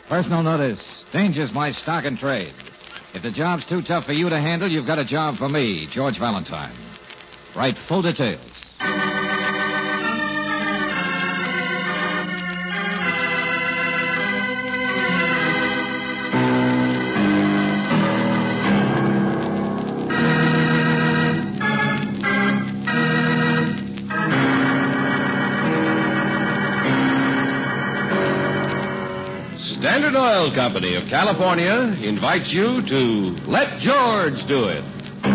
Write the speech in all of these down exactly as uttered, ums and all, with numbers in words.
Personal notice. Danger's my stock and trade. If the job's too tough for you to handle, you've got a job for me, George Valentine. Write full details. Standard Oil Company of California invites you to Let George Do It.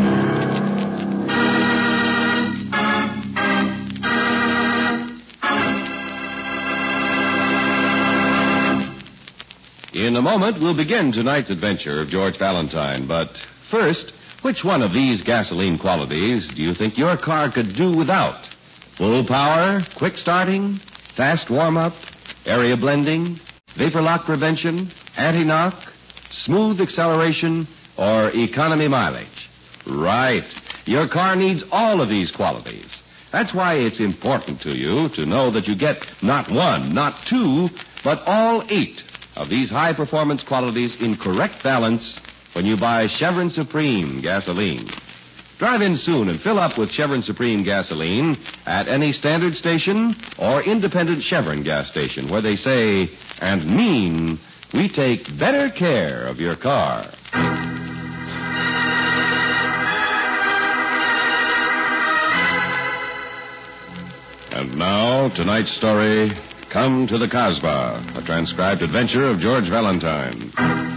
In a moment, we'll begin tonight's adventure of George Valentine. But first, which one of these gasoline qualities do you think your car could do without? Full power, quick starting, fast warm-up, area blending, vapor lock prevention, anti-knock, smooth acceleration, or economy mileage? Right. Your car needs all of these qualities. That's why it's important to you to know that you get not one, not two, but all eight of these high-performance qualities in correct balance when you buy Chevron Supreme gasoline. Drive in soon and fill up with Chevron Supreme gasoline at any standard station or independent Chevron gas station where they say and mean we take better care of your car. And now, tonight's story, Come to the Casbah, a transcribed adventure of George Valentine.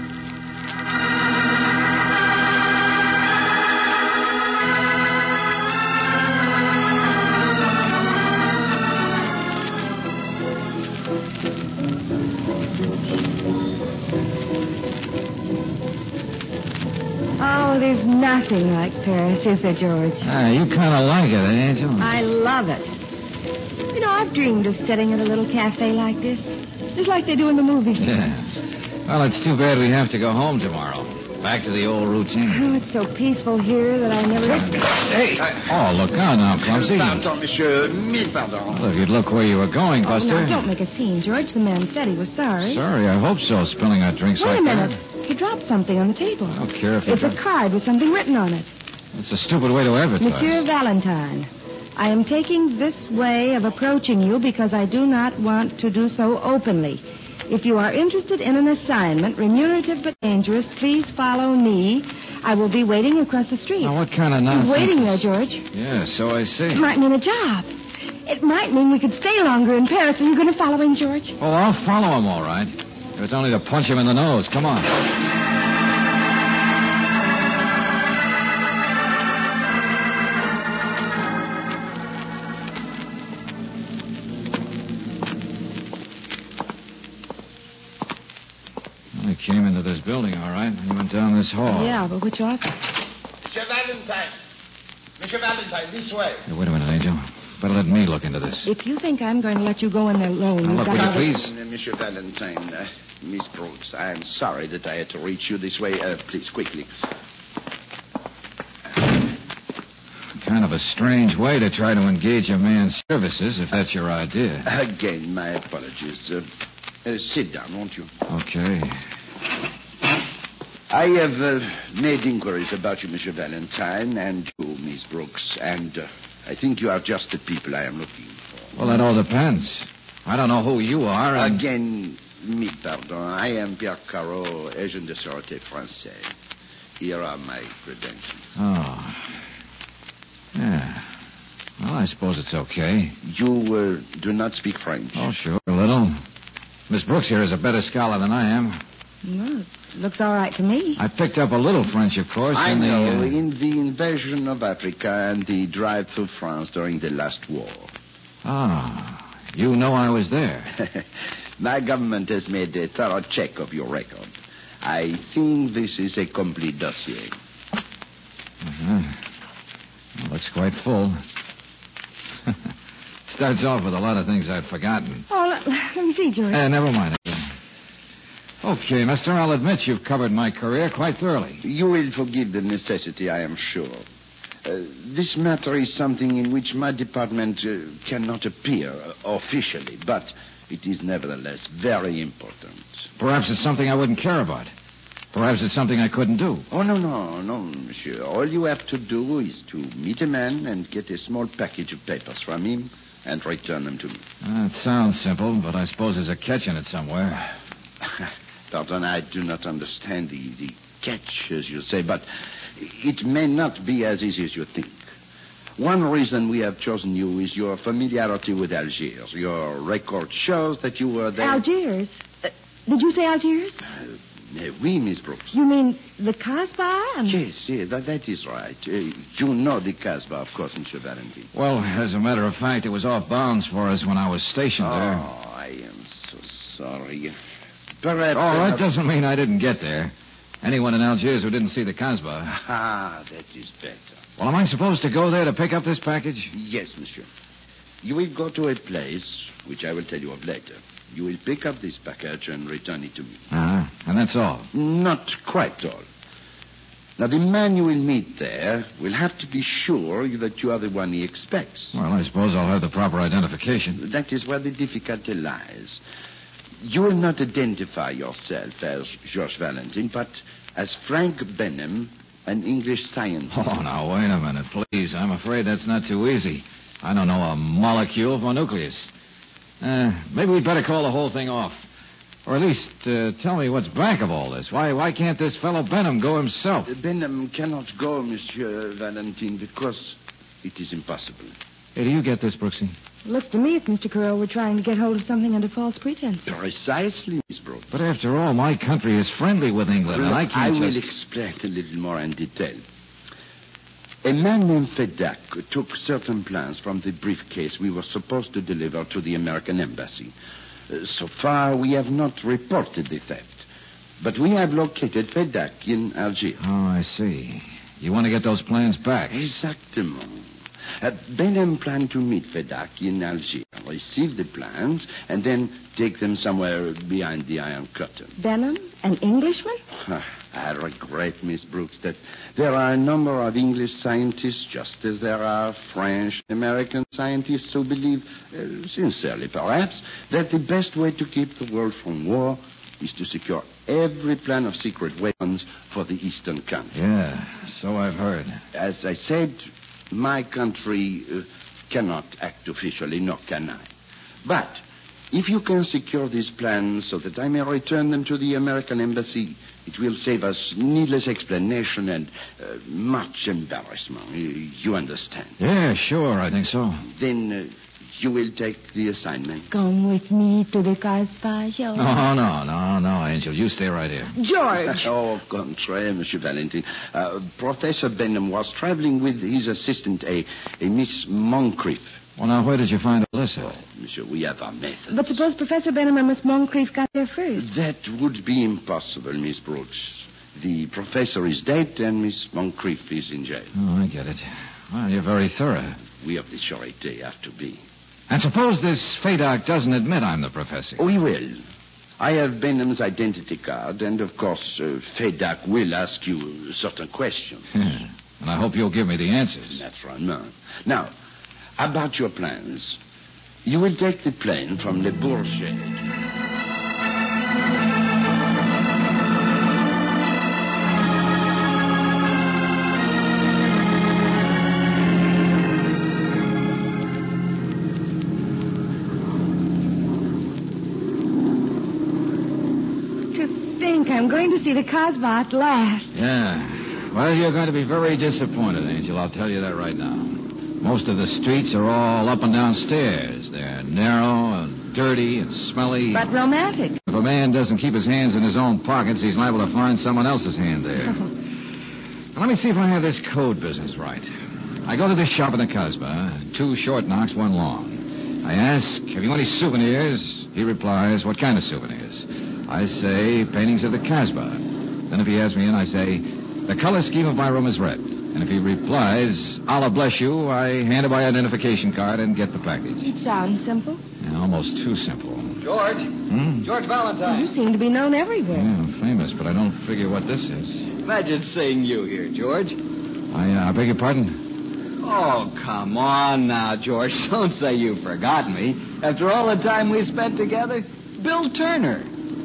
Oh, there's nothing like Paris, is there, George? Ah, you kind of like it, eh, Angel? I love it. You know, I've dreamed of sitting at a little cafe like this, just like they do in the movies. Yeah. Well, it's too bad we have to go home tomorrow. Back to the old routine. Oh, it's so peaceful here that I never... Hey! Oh, look out now, Clumsy. Pardon, monsieur. Mille pardon. Well, if you'd look where you were going, Oh, Buster. now, don't make a scene, George. The man said he was sorry. Sorry, I hope so, spilling our drinks Wait like a minute. that. He dropped something on the table. I don't care if he It's a dro- card with something written on it. It's a stupid way to advertise. Monsieur Valentine, I am taking this way of approaching you because I do not want to do so openly. If you are interested in an assignment, remunerative but dangerous, please follow me. I will be waiting across the street. Now, what kind of nonsense? Waiting there, is- George. Yeah, so I see. It might mean a job. It might mean we could stay longer in Paris. Are you going to follow him, George? Oh, I'll follow him, all right. If it's only to punch him in the nose. Come on. Well, he came into this building, all right. He went down this hall. Yeah, but which office? Monsieur Valentine. Monsieur Valentine, this way. Hey, wait a minute, Angel. Better let me look into this. If you think I'm going to let you go in there alone, Now, you've look, got will you to... please? Uh, Monsieur Valentine, uh, Miss Brooks, I am sorry that I had to reach you this way. Uh, please, quickly. Kind of a strange way to try to engage a man's services, if that's your idea. Again, my apologies. Uh, uh, sit down, won't you? Okay. I have uh, made inquiries about you, Monsieur Valentine, and you, Miss Brooks, and uh, I think you are just the people I am looking for. Well, that all depends. I don't know who you are, and... Again, me pardon. I am Pierre Carreau, agent de sûreté français. Here are my credentials. Oh. Yeah. Well, I suppose it's okay. You uh, do not speak French. Oh, sure, a little. Miss Brooks here is a better scholar than I am. Well, it looks all right to me. I picked up a little French, of course, I in the... know, uh, in the invasion of Africa and the drive through France during the last war. Ah, you know I was there. My government has made a thorough check of your record. I think this is a complete dossier. Uh-huh. Well, looks quite full. Starts off with a lot of things I'd forgotten. Oh, let, let me see, George. Eh, never mind. Okay, mister, I'll admit you've covered my career quite thoroughly. You will forgive the necessity, I am sure. Uh, this matter is something in which my department uh, cannot appear uh, officially, but it is nevertheless very important. Perhaps it's something I wouldn't care about. Perhaps it's something I couldn't do. Oh, no, no, no, monsieur. All you have to do is to meet a man and get a small package of papers from him and return them to me. Uh, it sounds simple, but I suppose there's a catch in it somewhere. Pardon, I do not understand the, the catch, as you say, but it may not be as easy as you think. One reason we have chosen you is your familiarity with Algiers. Your record shows that you were there. Algiers? Uh, did you say Algiers? Uh, oui, Miss Brooks. You mean the Casbah? Um... Yes, yes, that, that is right. Uh, you know the Casbah, of course, Monsieur Valentine. Well, as a matter of fact, it was off bounds for us when I was stationed oh, there. Oh, I am so sorry. Perhaps... Oh, that have... doesn't mean I didn't get there. Anyone in Algiers who didn't see the Casbah. Ah, that is better. Well, am I supposed to go there to pick up this package? Yes, monsieur. You will go to a place, which I will tell you of later. You will pick up this package and return it to me. Uh-huh. And that's all? Not quite all. Now, the man you will meet there will have to be sure that you are the one he expects. Well, I suppose I'll have the proper identification. That is where the difficulty lies. You will not identify yourself as George Valentine, but as Frank Benham, an English scientist. Oh, now, wait a minute, please. I'm afraid that's not too easy. I don't know a molecule from a nucleus. Uh, maybe we'd better call the whole thing off. Or at least uh, tell me what's back of all this. Why why can't this fellow Benham go himself? Benham cannot go, Monsieur Valentine, because it is impossible. Hey, do you get this, Brooksy? Looks to me if Mister Carroll were trying to get hold of something under false pretenses. Precisely, Miss Brooks. But after all, my country is friendly with England, Well, and I I can't will just... explain a little more in detail. A man named Fedak took certain plans from the briefcase we were supposed to deliver to the American embassy. Uh, so far, we have not reported the theft. But we have located Fedak in Algiers. Oh, I see. You want to get those plans back? Exactement. Uh, Benham planned to meet Fedak in Algiers, receive the plans, and then take them somewhere behind the Iron Curtain. Benham? An Englishman? I regret, Miss Brooks, that there are a number of English scientists, just as there are French, American scientists who believe, uh, sincerely perhaps, that the best way to keep the world from war is to secure every plan of secret weapons for the Eastern country. Yeah, so I've heard. As I said, my country uh, cannot act officially, nor can I. But if you can secure these plans so that I may return them to the American embassy, it will save us needless explanation and uh, much embarrassment. You, you understand? Yeah, sure, I think so. Then uh, you will take the assignment. Come with me to the Casbah, George. No, no, no, no, Angel. You stay right here. George! Oh, contraire, Monsieur Valentine. Uh, Professor Benham was traveling with his assistant, a, a Miss Moncrief. Well, now, where did you find Alyssa? Oh, monsieur, we have our methods. But suppose Professor Benham and Miss Moncrief got there first. That would be impossible, Miss Brooks. The professor is dead and Miss Moncrief is in jail. Oh, I get it. Well, you're very thorough. We of the Charité have to be. And suppose this Fedak doesn't admit I'm the professor. We will. I have Benham's identity card, and of course, uh, Fedak will ask you certain questions. Yeah. And I hope you'll give me the answers. Naturally. Now, about your plans. You will take the plane from Le Bourget. To think I'm going to see the Casbah at last. Yeah. Well, you're going to be very disappointed, Angel. I'll tell you that right now. Most of the streets are all up and down stairs. They're narrow and dirty and smelly. But romantic. If a man doesn't keep his hands in his own pockets, he's liable to find someone else's hand there. Now, let me see if I have this code business right. I go to this shop in the Casbah, two short knocks, one long. I ask, have you any souvenirs? He replies, what kind of souvenirs? I say, paintings of the Casbah. Then if he asks me in, I say, the color scheme of my room is red. And if he replies, Allah bless you, I hand him my identification card and get the package. It sounds simple. Yeah, almost too simple. George? Hmm? George Valentine. You seem to be known everywhere. Yeah, I'm famous, but I don't figure what this is. Imagine seeing you here, George. I, uh, I beg your pardon? Oh, come on now, George. Don't say you've forgotten me. After all the time we spent together, Bill Turner.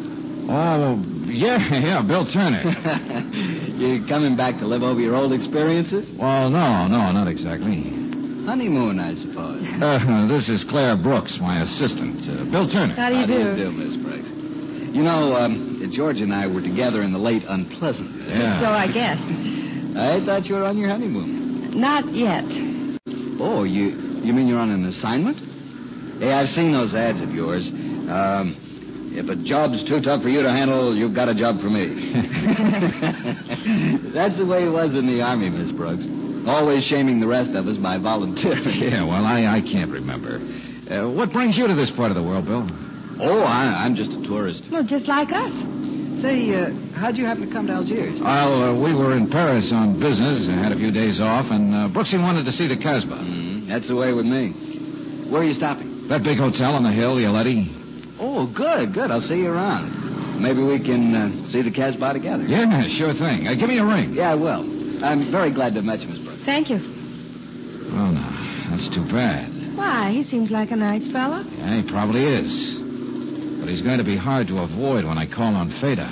Oh, yeah, yeah, Bill Turner. You coming back to live over your old experiences? Well, no, no, not exactly. Honeymoon, I suppose. Uh, this is Claire Brooks, my assistant. Uh, Bill Turner. How do you How do? do you do, Miss Briggs? You know, um, George and I were together in the late Unpleasant. Yeah. So I guess. I thought you were on your honeymoon. Not yet. Oh, you you mean you're on an assignment? Hey, I've seen those ads of yours. Um, if a job's too tough for you to handle, you've got a job for me. That's the way it was in the Army, Miss Brooks. Always shaming the rest of us by volunteering. Yeah, well, I, I can't remember. Uh, what brings you to this part of the world, Bill? Oh, I, I'm just a tourist. Well, just like us. Say, uh, how'd you happen to come to Algiers? Well, uh, we were in Paris on business, had a few days off, and uh, Brooksy wanted to see the Casbah. Mm, that's the way with me. Where are you stopping? That big hotel on the hill, the Aletti. Oh, good, good. I'll see you around. Maybe we can uh, see the Casbah together. Yeah, sure thing. Uh, give me a ring. Yeah, I will. I'm very glad to have met you, Miss Brooks. Thank you. Oh, no, that's too bad. Why? He seems like a nice fellow. Yeah, he probably is. But he's going to be hard to avoid when I call on Fadak.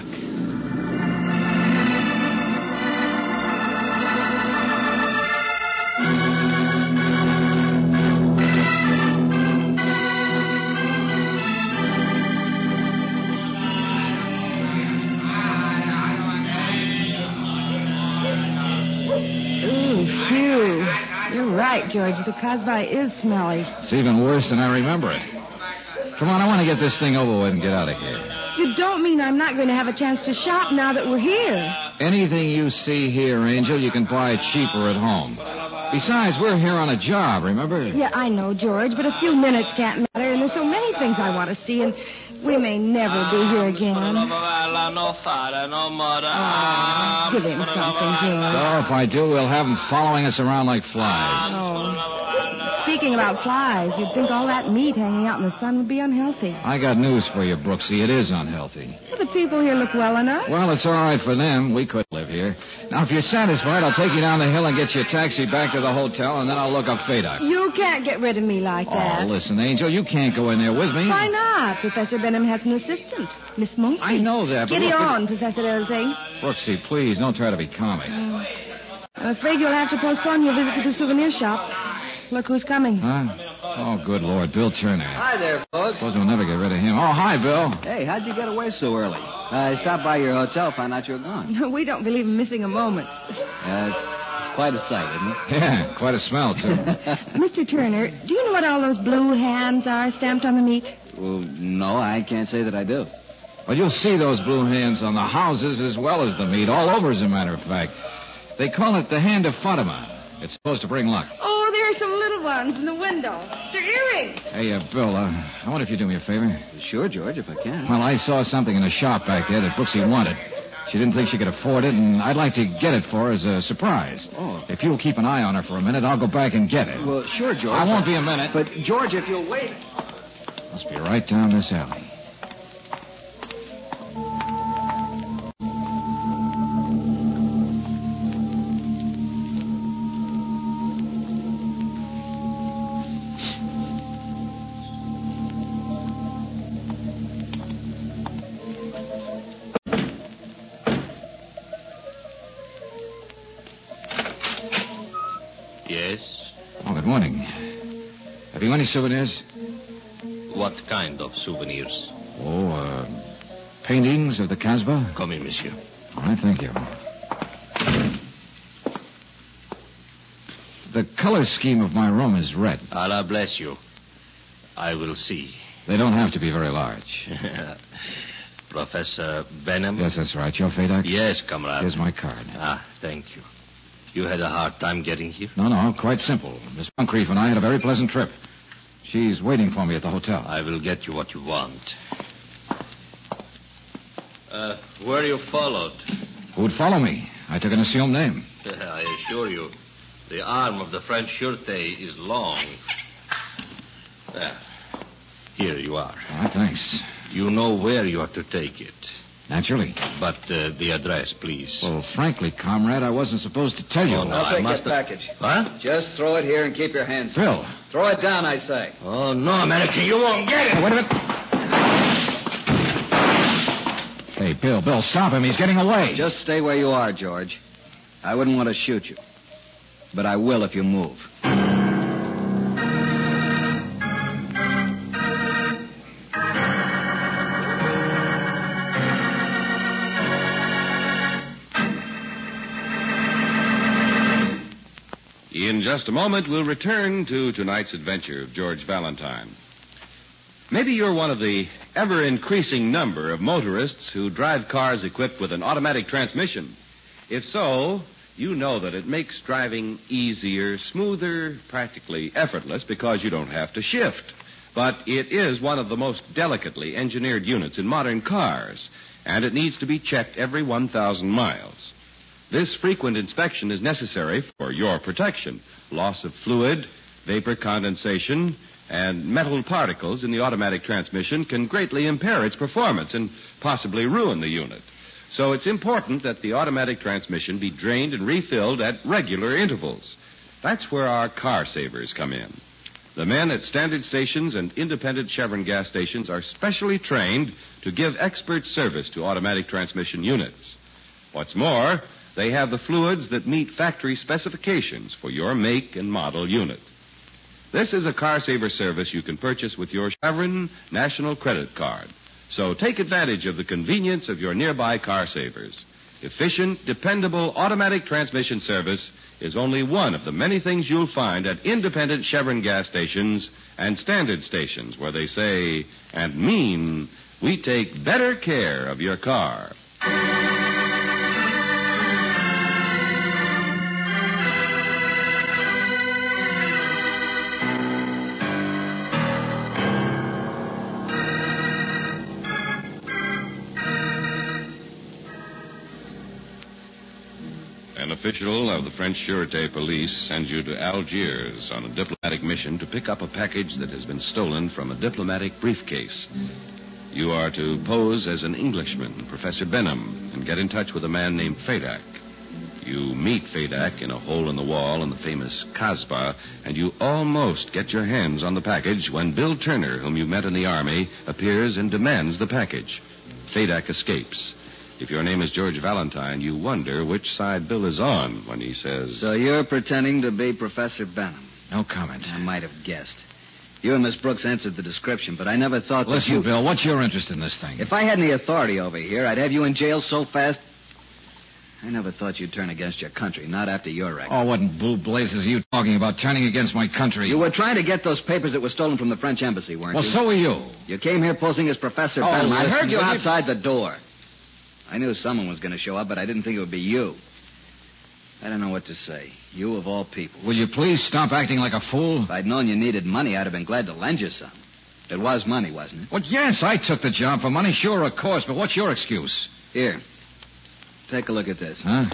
Right, George. The Casbah is smelly. It's even worse than I remember it. Come on, I want to get this thing over with and get out of here. You don't mean I'm not going to have a chance to shop now that we're here? Anything you see here, Angel, you can buy cheaper at home. Besides, we're here on a job, remember? Yeah, I know, George, but a few minutes can't matter, and there's so many things I want to see, and we may never be here again. Oh, give him something, George. Oh, if I do, we'll have him following us around like flies. Oh. Speaking about flies, you'd think all that meat hanging out in the sun would be unhealthy. I got news for you, Brooksy. It is unhealthy. Well, the people here look well enough. Well, it's all right for them. We could live here. Now, if you're satisfied, I'll take you down the hill and get you a taxi back to the hotel, and then I'll look up Fadak. You can't get rid of me like that. Oh, listen, Angel, you can't go in there with me. Why not? Professor Benham has an assistant, Miss Monkey. I know that, but Get look, on, Professor Elting. Brooksy, please, don't try to be comic. Uh, I'm afraid you'll have to postpone your visit to the souvenir shop. Look who's coming. Huh? Oh, good Lord, Bill Turner. Hi there, folks. Suppose we'll never get rid of him. Oh, hi, Bill. Hey, how'd you get away so early? I stopped by your hotel, found out you were gone. We don't believe in missing a moment. Uh, it's quite a sight, isn't it? Yeah, quite a smell, too. Mister Turner, do you know what all those blue hands are stamped on the meat? Well, no, I can't say that I do. Well, you'll see those blue hands on the houses as well as the meat, all over, as a matter of fact. They call it the Hand of Fatima. It's supposed to bring luck. Oh, there are some little ones in the window. They're earrings. Hey, uh, Bill, uh, I wonder if you do me a favor. Sure, George, if I can. Well, I saw something in the shop back there that Brooksy wanted. She didn't think she could afford it, and I'd like to get it for her as a surprise. Oh. If you'll keep an eye on her for a minute, I'll go back and get it. Well, sure, George. I won't be a minute. But, George, if you'll wait... Must be right down this alley. Yes? Oh, good morning. Have you any souvenirs? What kind of souvenirs? Oh, uh, paintings of the Casbah? Come in, monsieur. All right, thank you. The color scheme of my room is red. Allah bless you. I will see. They don't have to be very large. Professor Benham? Yes, that's right. You're Fadak? Yes, comrade. Here's my card. Ah, thank you. You had a hard time getting here? No, no, quite simple. Miss Moncrief and I had a very pleasant trip. She's waiting for me at the hotel. I will get you what you want. Uh, were you followed? Who'd follow me? I took an assumed name. I assure you, the arm of the French Sûreté is long. There. Here you are. All right, thanks. You know where you are to take it. Naturally. But uh, the address, please. Well, frankly, comrade, I wasn't supposed to tell you. Oh, no, I'll I take must this have- package. What? Just throw it here and keep your hands. Bill. Throw it down, I say. Oh, no, American, you won't get it. Wait a minute. Hey, Bill, Bill, stop him. He's getting away. Just stay where you are, George. I wouldn't want to shoot you. But I will if you move. In just a moment, we'll return to tonight's adventure of George Valentine. Maybe you're one of the ever-increasing number of motorists who drive cars equipped with an automatic transmission. If so, you know that it makes driving easier, smoother, practically effortless because you don't have to shift. But it is one of the most delicately engineered units in modern cars, and it needs to be checked every one thousand miles. This frequent inspection is necessary for your protection. Loss of fluid, vapor condensation, and metal particles in the automatic transmission can greatly impair its performance and possibly ruin the unit. So it's important that the automatic transmission be drained and refilled at regular intervals. That's where our car savers come in. The men at standard stations and independent Chevron gas stations are specially trained to give expert service to automatic transmission units. What's more, they have the fluids that meet factory specifications for your make and model unit. This is a car saver service you can purchase with your Chevron National Credit Card. So take advantage of the convenience of your nearby car savers. Efficient, dependable automatic transmission service is only one of the many things you'll find at independent Chevron gas stations and standard stations where they say and mean, we take better care of your car. An official of the French Sûreté police sends you to Algiers on a diplomatic mission to pick up a package that has been stolen from a diplomatic briefcase. You are to pose as an Englishman, Professor Benham, and get in touch with a man named Fedak. You meet Fedak in a hole in the wall in the famous Kasbah, and you almost get your hands on the package when Bill Turner, whom you met in the Army, appears and demands the package. Fedak escapes. If your name is George Valentine, you wonder which side Bill is on when he says... So you're pretending to be Professor Benham? No comment. I might have guessed. You and Miss Brooks answered the description, but I never thought that Listen, you... Bill, what's your interest in this thing? If I had any authority over here, I'd have you in jail so fast... I never thought you'd turn against your country, not after your record. Oh, what in blue blazes are you talking about, turning against my country? You were trying to get those papers that were stolen from the French embassy, weren't well, you? Well, so were you. You came here posing as Professor Oh, Benham. I listen, heard you will you- outside the door. I knew someone was going to show up, but I didn't think it would be you. I don't know what to say. You of all people. Will you please stop acting like a fool? If I'd known you needed money, I'd have been glad to lend you some. It was money, wasn't it? Well, yes, I took the job for money, sure, of course, but what's your excuse? Here. Take a look at this. Huh?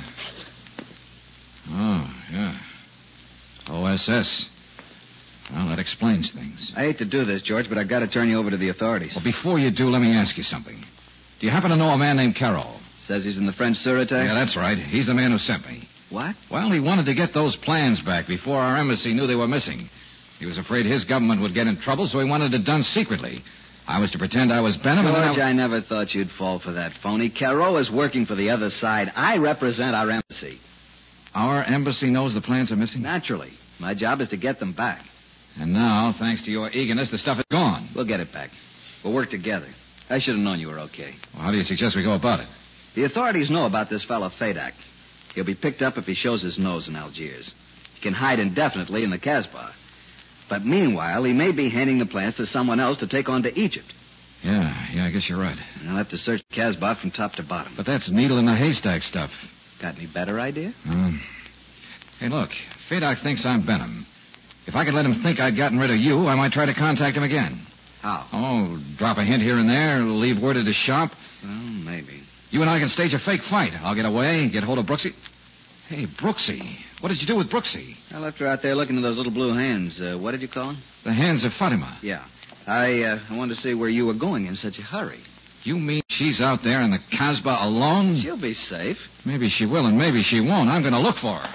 Oh, yeah. O S S. Well, that explains things. I hate to do this, George, but I've got to turn you over to the authorities. Well, before you do, let me ask you something. Do you happen to know a man named Carroll? Says he's in the French Sûreté? Yeah, that's right. He's the man who sent me. What? Well, he wanted to get those plans back before our embassy knew they were missing. He was afraid his government would get in trouble, so he wanted it done secretly. I was to pretend I was Benham, George, and then I... I never thought you'd fall for that phony. Carroll is working for the other side. I represent our embassy. Our embassy knows the plans are missing? Naturally. My job is to get them back. And now, thanks to your eagerness, the stuff is gone. We'll get it back. We'll work together. I should have known you were okay. Well, how do you suggest we go about it? The authorities know about this fellow Fedak. He'll be picked up if he shows his nose in Algiers. He can hide indefinitely in the Kasbah. But meanwhile, he may be handing the plans to someone else to take on to Egypt. Yeah, yeah, I guess you're right. And I'll have to search the Kasbah from top to bottom. But that's needle in the haystack stuff. Got any better idea? Um, hey, look, Fedak thinks I'm Benham. If I could let him think I'd gotten rid of you, I might try to contact him again. How? Oh, drop a hint here and there, leave word at his shop. Well, maybe. You and I can stage a fake fight. I'll get away, get hold of Brooksy. Hey, Brooksy. What did you do with Brooksy? I left her out there looking at those little blue hands. Uh, what did you call them? The hands of Fatima. Yeah. I, uh, I wanted to see where you were going in such a hurry. You mean she's out there in the Kasbah alone? She'll be safe. Maybe she will and maybe she won't. I'm going to look for her.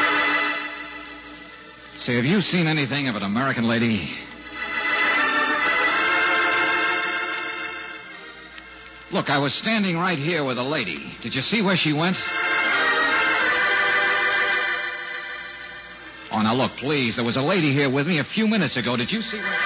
Say, have you seen anything of an American lady? Look, I was standing right here with a lady. Did you see where she went? Oh, now look, please. There was a lady here with me a few minutes ago. Did you see where...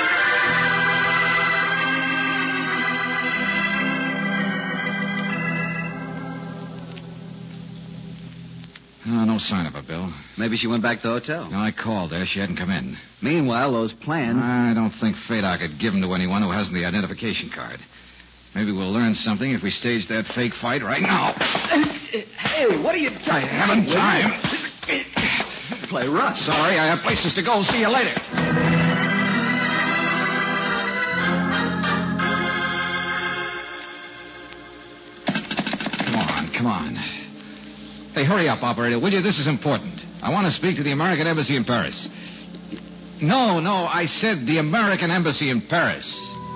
Oh, no sign of her, Bill. Maybe she went back to the hotel. No, I called her. She hadn't come in. Meanwhile, those plans... I don't think Fadak could give them to anyone who hasn't the identification card. Maybe we'll learn something if we stage that fake fight right now. Hey, what are you doing? I haven't time. Play rough. Sorry, I have places to go. See you later. Come on, come on. Hey, hurry up, operator, will you? This is important. I want to speak to the American Embassy in Paris. No, no, I said the American Embassy in Paris.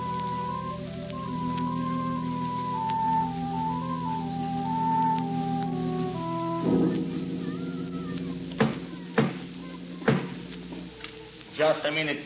Just a minute.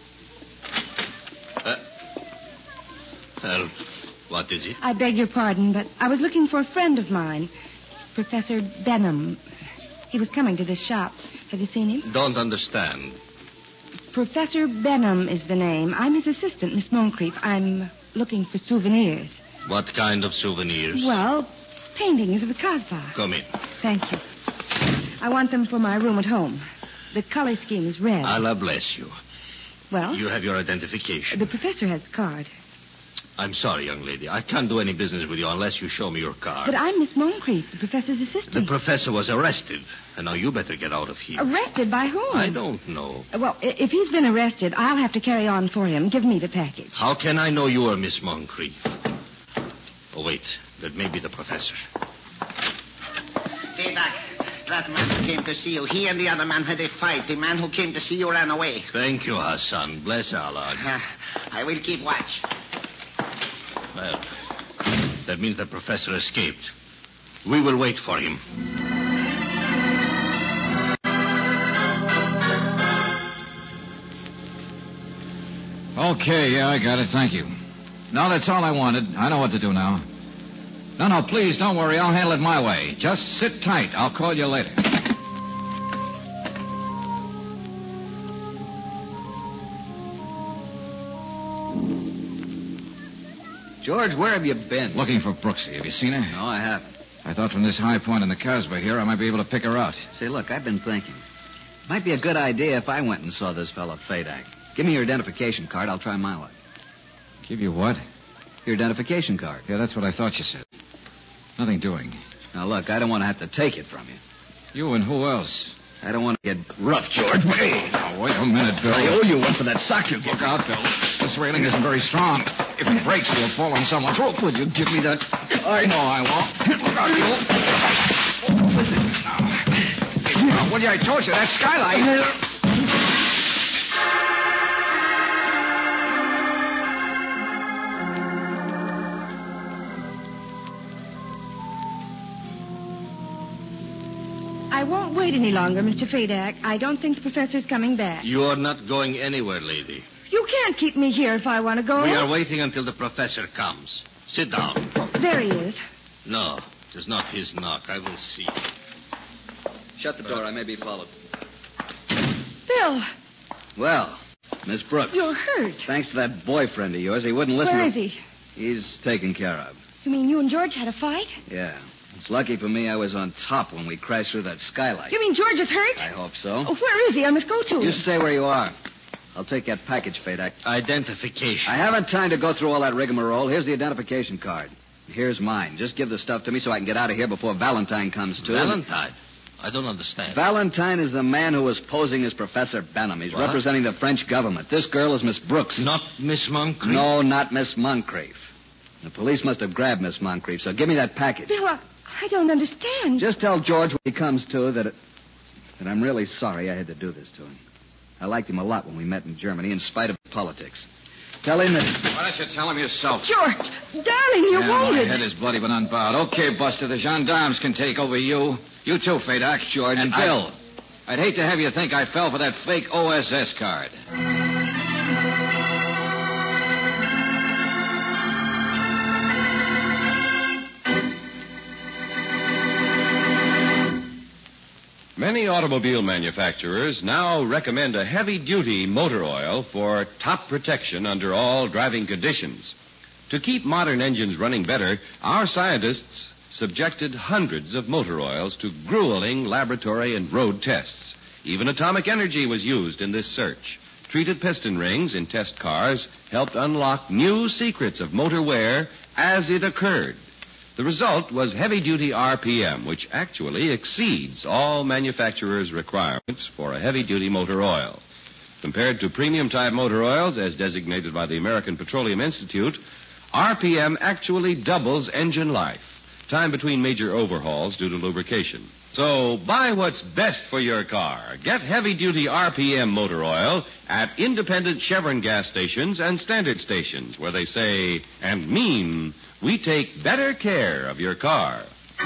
Uh, well, what is it? I beg your pardon, but I was looking for a friend of mine, Professor Benham. He was coming to this shop. Have you seen him? Don't understand. Professor Benham is the name. I'm his assistant, Miss Moncrief. I'm looking for souvenirs. What kind of souvenirs? Well, paintings of the Kasbah. Come in. Thank you. I want them for my room at home. The color scheme is red. Allah bless you. Well? You have your identification. The professor has the card. I'm sorry, young lady. I can't do any business with you unless you show me your card. But I'm Miss Moncrief, the professor's assistant. The professor was arrested, and now you better get out of here. Arrested by whom? I don't know. Well, i- if he's been arrested, I'll have to carry on for him. Give me the package. How can I know you are Miss Moncrief? Oh, wait. That may be the professor. Fadak, that man who came to see you, he and the other man had a fight. The man who came to see you ran away. Thank you, Hassan. Bless Allah. Uh, I will keep watch. Well, that means the professor escaped. We will wait for him. Okay, yeah, I got it. Thank you. No, that's all I wanted. I know what to do now. No, no, please, don't worry. I'll handle it my way. Just sit tight. I'll call you later. George, where have you been? Looking for Brooksy. Have you seen her? No, I haven't. I thought from this high point in the Kasbah here, I might be able to pick her out. Say, look, I've been thinking. Might be a good idea if I went and saw this fellow Fadak. Give me your identification card. I'll try my luck. Give you what? Your identification card. Yeah, that's what I thought you said. Nothing doing. Now, look, I don't want to have to take it from you. You and who else? I don't want to get rough, George. Hey, Now, wait a minute, Bill. I owe you one for that sock you gave. Look out, Bill. This railing isn't very strong. If it breaks, we'll fall on someone's roof. Will you give me that? I know I won't. Look out, Bill. Now, now, will you? I told you, that skylight. I won't wait any longer, Mister Fadak. I don't think the professor's coming back. You are not going anywhere, lady. You can't keep me here if I want to go. We are waiting until the professor comes. Sit down. There he is. No, it is not his knock. I will see. Shut the door. I may be followed. Bill, Well, Miss Brooks. you're hurt. Thanks to that boyfriend of yours, he wouldn't listen Where to... is he? He's taken care of. You mean you and George had a fight? Yeah. It's lucky for me I was on top when we crashed through that skylight. You mean George is hurt? I hope so. Oh, where is he? I must go to him. You stay where you are. I'll take that package, Fadak. Identification. I haven't time to go through all that rigmarole. Here's the identification card. Here's mine. Just give the stuff to me so I can get out of here before Valentine comes, too. Valentine? I don't understand. Valentine is the man who was posing as Professor Benham. He's What? representing the French government. This girl is Miss Brooks. Not Miss Moncrief? No, not Miss Moncrief. The police must have grabbed Miss Moncrief, so give me that package. Bill, I, I don't understand. Just tell George when he comes to that it, that I'm really sorry I had to do this to him. I liked him a lot when we met in Germany, in spite of politics. Tell him that... Why don't you tell him yourself? George, darling, you're yeah, wounded. my head is bloody but unbowed. Okay, Buster, the gendarmes can take over you. You too, Fadak. George, and I- Bill. I'd hate to have you think I fell for that fake O S S card. Many automobile manufacturers now recommend a heavy-duty motor oil for top protection under all driving conditions. To keep modern engines running better, our scientists subjected hundreds of motor oils to grueling laboratory and road tests. Even atomic energy was used in this search. Treated piston rings in test cars helped unlock new secrets of motor wear as it occurred. The result was heavy-duty R P M, which actually exceeds all manufacturers' requirements for a heavy-duty motor oil. Compared to premium-type motor oils, as designated by the American Petroleum Institute, R P M actually doubles engine life, time between major overhauls due to lubrication. So buy what's best for your car. Get heavy-duty R P M motor oil at independent Chevron gas stations and standard stations, where they say and mean, we take better care of your car.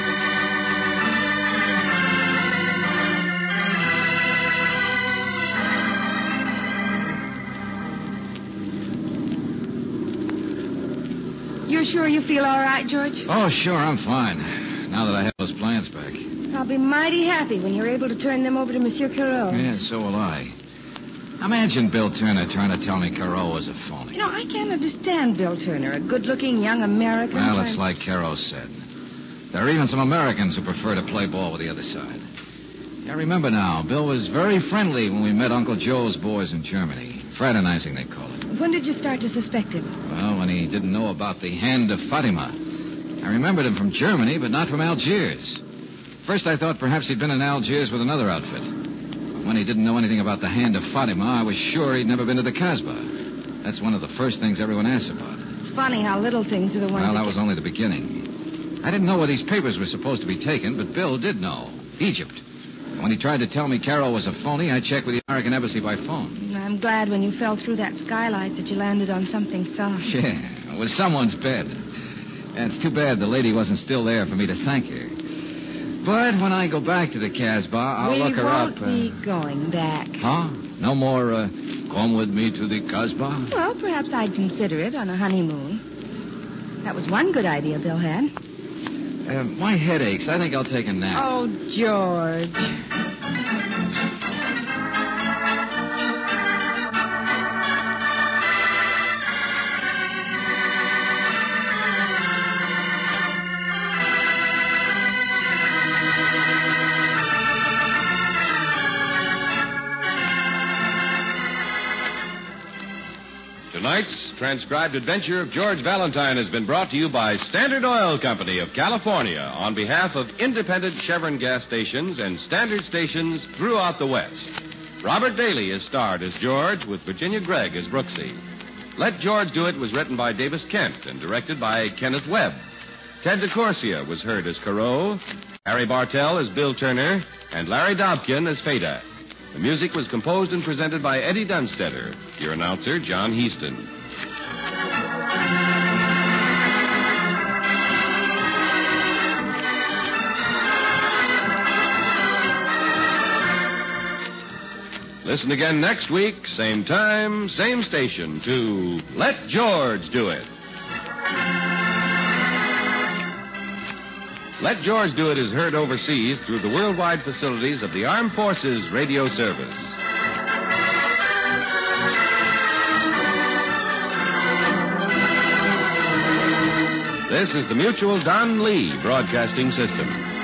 You're sure you feel all right, George? Oh, sure, I'm fine. Now that I have those plans back. I'll be mighty happy when you're able to turn them over to Monsieur Carreau. Yeah, so will I. Imagine Bill Turner trying to tell me Carreau was a phony. You know, I can't understand Bill Turner, a good-looking young American. Well, it's like Carreau said. There are even some Americans who prefer to play ball with the other side. I remember now, Bill was very friendly when we met Uncle Joe's boys in Germany. Fraternizing, they call it. When did you start to suspect him? Well, when he didn't know about the Hand of Fatima. I remembered him from Germany, but not from Algiers. First, I thought perhaps he'd been in Algiers with another outfit. When he didn't know anything about the Hand of Fatima, I was sure he'd never been to the Casbah. That's one of the first things everyone asks about. It's funny how little things are the ones Well, that that was only the beginning. I didn't know where these papers were supposed to be taken, but Bill did know. Egypt. And when he tried to tell me Carroll was a phony, I checked with the American Embassy by phone. I'm glad when you fell through that skylight that you landed on something soft. Yeah, it was someone's bed. And it's too bad the lady wasn't still there for me to thank her. But when I go back to the Casbah, I'll we look her up. We won't be going back. Huh? No more, uh, come with me to the Casbah? Well, perhaps I'd consider it on a honeymoon. That was one good idea Bill had. Uh, my head aches. I think I'll take a nap. Oh, George. Tonight's transcribed adventure of George Valentine has been brought to you by Standard Oil Company of California on behalf of independent Chevron gas stations and standard stations throughout the West. Robert Daly is starred as George with Virginia Gregg as Brooksy. Let George Do It was written by Davis Kent and directed by Kenneth Webb. Ted DeCorsia was heard as Carreau, Harry Bartell as Bill Turner, and Larry Dobkin as Fadak. The music was composed and presented by Eddie Dunstetter. Your announcer, John Heaston. Listen again next week, same time, same station, to Let George Do It. Let George Do It is heard overseas through the worldwide facilities of the Armed Forces Radio Service. This is the Mutual Don Lee Broadcasting System.